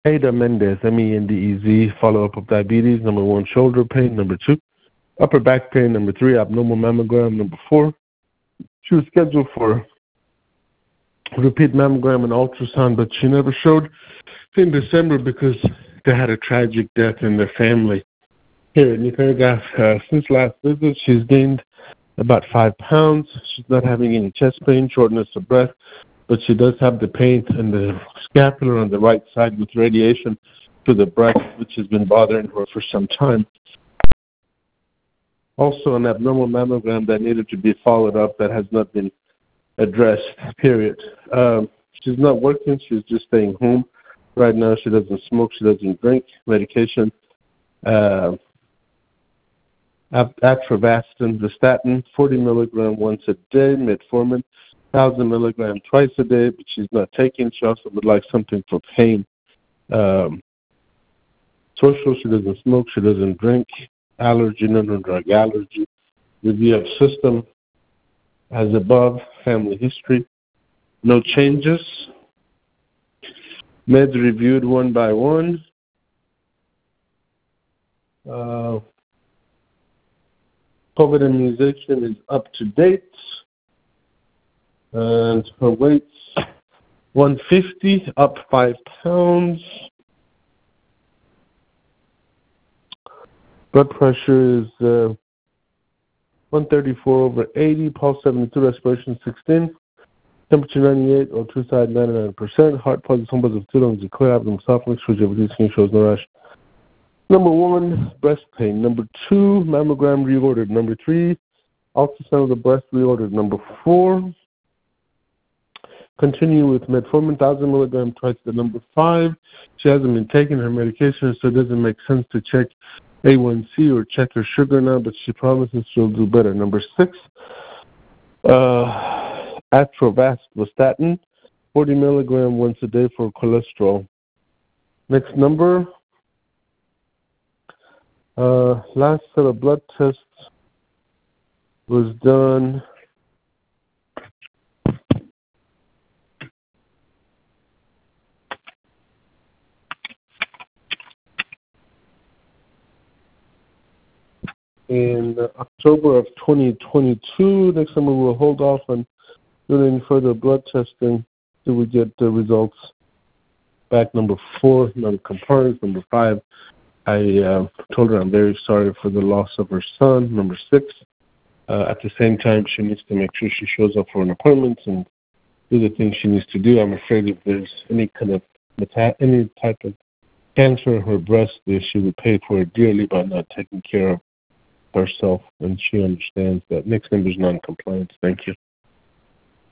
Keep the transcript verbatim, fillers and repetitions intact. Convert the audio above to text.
Ada Mendez, M E N D E Z, follow-up of diabetes. Number one, shoulder pain. Number two, upper back pain. Number three, abnormal mammogram. Number four, she was scheduled for repeat mammogram and ultrasound, but she never showed in December because they had a tragic death in their family. Here, Nicaragua, uh, since last visit, she's gained about five pounds. She's not having any chest pain, shortness of breath, but she does have the pain in the scapula on the right side with radiation to the breast, which has been bothering her for some time. Also, an abnormal mammogram that needed to be followed up that has not been addressed, period. Um, she's not working. She's just staying home. Right now, she doesn't smoke. She doesn't drink medication. Uh, Atrovastin, the statin, forty milligram once a day, metformin, one thousand milligram twice a day, but she's not taking. She also would like something for pain. Um, social, she doesn't smoke. She doesn't drink. Allergy, no drug allergy. Review of system as above. Family history. No changes. Meds reviewed one by one. Uh, COVID immunization is up to date. And her weight's one fifty, up five pounds. Blood pressure is uh, one thirty-four over eighty, pulse seventy-two, respiration sixteen, temperature ninety-eight, O two side ninety-nine percent, heart pulse of two lungs are clear, abdomen soft, mixed with skin shows no rash. Number one, breast pain. Number two, mammogram reordered. Number three, ultrasound of the breast reordered. Number four, continue with metformin, one thousand milligram twice the number five. She hasn't been taking her medication, so it doesn't make sense to check A one C or check her sugar now, but she promises she'll do better. Number six, uh, atorvastatin, forty milligram once a day for cholesterol. Next number, uh, last set of blood tests was done in October of twenty twenty-two. Next time we will hold off on doing further blood testing till we get the results back. Number four, non-compliance. Number five, I uh, told her I'm very sorry for the loss of her son. Number six, uh, at the same time, she needs to make sure she shows up for an appointment and do the things she needs to do. I'm afraid if there's any kind of meta- any type of cancer in her breast, she would pay for it dearly by not taking care of herself, and she understands that. Next number is non-compliance. Thank you.